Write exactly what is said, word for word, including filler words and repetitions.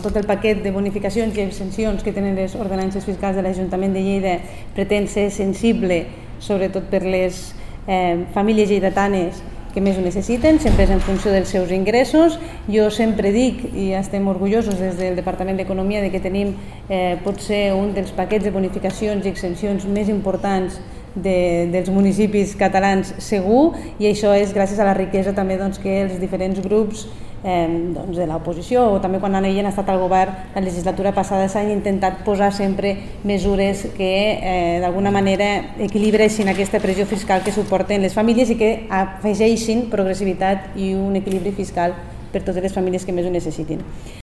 tot el paquet de bonificacions i exencions que tenen les ordenances fiscals de l'Ajuntament de Lleida pretén ser sensible, sobretot per les eh, famílies lleidatanes que més ho necessiten, sempre és en funció dels seus ingressos. Jo sempre dic, i estem orgullosos des del Departament d'Economia, de que tenim eh, potser un dels paquets de bonificacions i exencions més importants de, dels municipis catalans segur, i això és gràcies a la riquesa també doncs, que els diferents grups eh, doncs, de l'oposició o també quan havien estat al govern la legislatura passada s'han intentat posar sempre mesures que eh, d'alguna manera equilibressin aquesta pressió fiscal que suporten les famílies i que afegeixin progressivitat i un equilibri fiscal per totes les famílies que més ho necessitin.